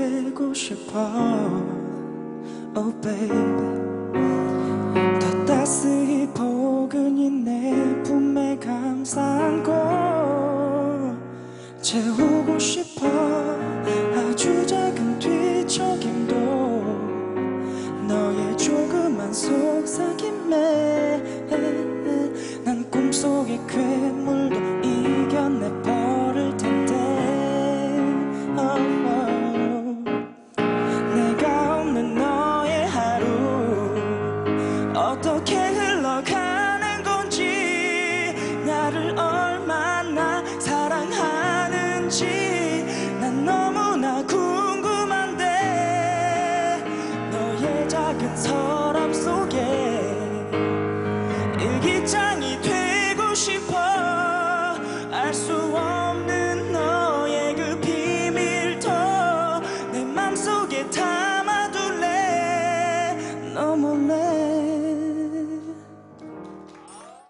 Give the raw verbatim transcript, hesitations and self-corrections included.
되고 싶어. Oh baby, 더 따스히 포근히 내 품에 감싸고 채우고 싶어. 아주 작은 뒤척임도 너의 조그만 속삭임에 난 꿈속의 괴물도 이겨내 버릴 텐데. oh, oh. 내가 없는 너의 하루 어떻게 흘러가는 건지, 나를 얼마나 사랑하는지